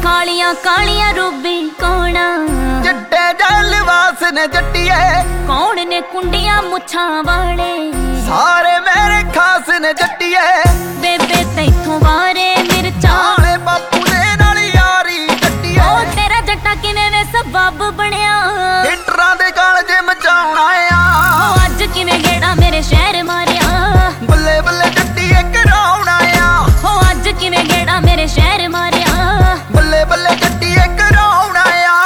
ਕਾਲੀਆਂ ਕਾਲੀਆਂ ਰੂਬੀ ਕੌਣ ਚਿੱਟੇ ਜਲ ਵਾਸ ਨੇ ਜੱਟੀਏ ਕੌਣ ਨੇ ਕੁੰਡੀਆਂ ਮੁੱਛਾਂ ਵਾਲੇ ਸਾਰੇ ਮੇਰੇ ਖਾਸ ਨੇ ਜੱਟੀਏ ਬੇਬੇ ਤੈਥੋਂ ਵਾਰੇ ਮਿਰਚਾਂ ਵਾਲੇ ਬਾਪੂ ਦੇ ਨਾਲ ਯਾਰੀ ਜੱਟੀਏ ਉਹ ਤੇਰਾ ਜੱਟਾ ਕਿਵੇਂ ਵੇ ਸਬੱਬ ਬਣਿਆ ਹਿੱਟਰਾਂ ਦੇ ਗਾਲ ਜੇ ਮਚਾਉਣਾ ਆ ਉਹ ਅੱਜ ਕਿਵੇਂ ਗੇੜਾ ਮੇਰੇ ਸ਼ਹਿਰ ਮਾਰਿਆ ਬੱਲੇ ਬੱਲੇ ਜੱਟੀਏ ਕਰਾਉਣਾ ਆ ਉਹ ਅੱਜ ਕਿਵੇਂ ਗੇੜਾ ਮੇਰੇ ਸ਼ਹਿਰ ਮਾਰਿਆ ਬੱਲੇ ਬੱਲੇ ਜੱਟੀਏ ਕਰਾਉਣਾ ਆ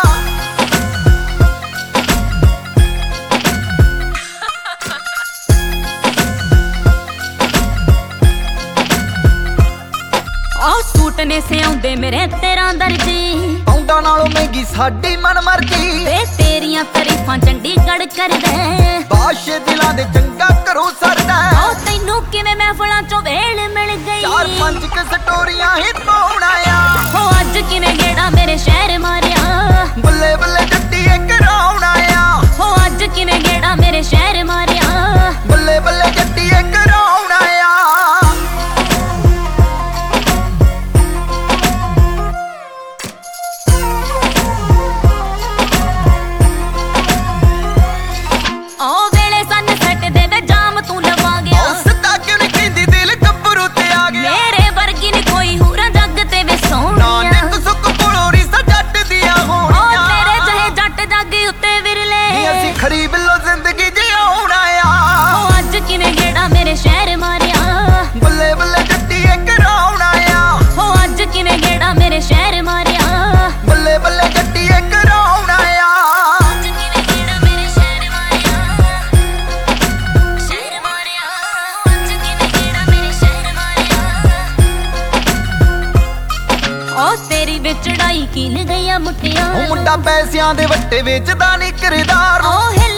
ਉਹ ਸੂਟ ਨੇ ਸਿਆਉਂਦੇ ਮੇਰੇ ਤੇਰਾ ਦਰਜੀ ਆਉਂਦਾ ਨਾਲੋਂ ਮਹਿੰਗੀ ਸਾਡੀ ਮਨਮਰਜ਼ੀ ਵੇ ਤੇਰੀਆਂ ਤਾਰੀਫਾਂ ਚੰਡੀਗੜ੍ਹ ਕਰਦੇ ਬਾਸ਼ੇ ਦਿਲਾਂ ਦੇ ਚੰਗਾ ਕਰੋ ਸਰਦਾ ਉਹ ਤੈਨੂੰ ਕਿਵੇਂ ਮਹਿਫਲਾਂ ਚੋਂ ਵੇਲ ਮਿਲ ਗਈ ਚਾਰ ਪੰਜ ਕ ਸਟੋਰੀਆਂ ਹੀ ਪਾਉਣਾ ਆ ਉਹ ਅੱਜ ਕਿਵੇਂ ਗੇੜਾ ਮੇਰੇ ਸ਼ਹਿਰ ਮਾਰਿਆ ਬੱਲੇ ਬੱਲੇ ਜੱਟੀਏ ਕਰਾਉਣਾ ਆ ਉਹ ਅੱਜ ਕਿਵੇਂ ਗੇੜਾ ਮੇਰੇ ਸ਼ਹਿਰ ਮਾਰਿਆ ਬੱਲੇ ਬੱਲੇ ਜੱਟੀਏ ਕਰਾਉਣਾ ਆ ਉਹ ਵੇਲੇ ਸਨ ਸੱਟ ਦੇ ਵੇ ਜਾਮ ਤੂੰ ਲਵਾ ਗਿਆ ਸਿੱਧਾ ਕਿਉਂ ਨਹੀਂ ਕਹਿੰਦੀ ਦਿਲ ਗੱਭਰੂ ਤੇ ਆ ਗਿਆ ਮੇਰੇ ਵਰਗੀ ਨੀ ਕੋਈ ਹੂਰਾ ਜੱਗ ਤੇ ਵੇ ਸੋਹਣੀਆਂ ਨਾਨਕ ਸੁੱਕ ਕੋਲੋਂ ਰਿਸ਼ਤਾ ਜੱਟ ਦੀਆਂ ਉਹ ਹੋਣੀਆਂ ਤੇਰੇ ਜਹੇ ਜੱਟ ਜੱਗ ਉੱਤੇ ਵਿਰਲੇ ਨੀ ਅਸੀਂ ਖਰੀਬ ਲੋ ਜ਼ਿੰਦਗੀ ਜਿਉਣਾ ਆ ਉਹ ਅੱਜ ਕਿਵੇਂ ਗੇੜਾ ਮੇਰੇ ਸ਼ਹਿਰ ਮਾਰਿਆ ਬੱਲੇ ਬੱਲੇ ਜੱਟੀਏ ਕਰਾਉਣਾ ਆ ਉਹ ਅੱਜ ਕਿਵੇਂ ਗੇੜਾ ਮੇਰੇ ਸ਼ਹਿਰ ਮਾਰਿਆ ਬੱਲੇ ਬੱਲੇ ਜੱਟੀਏ ਕਰਾਉਣਾ ਆ ਅੱਜ ਕਿਵੇਂ ਗੇੜਾ ਮੇਰੇ ਸ਼ਹਿਰ ਮਾਰਿਆ ਸ਼ਹਿਰ ਮਾਰਿਆ ਅੱਜ ਕਿਵੇਂ ਗੇੜਾ ਮੇਰੇ ਸ਼ਹਿਰ ਮਾਰਿਆ ਉਹ ਤੇਰੀ ਵਿੱਚ ਚੜਾਈ ਕੀਲ ਗਈਆਂ ਮੁੱਟੀਆਂ ਉਹ ਮੁੰਡਾ ਪੈਸਿਆਂ ਦੇ ਵੱਟੇ ਵੇਚਦਾ ਨਹੀਂ ਕਿਰਦਾਰ ਨੂੰ ਉਹ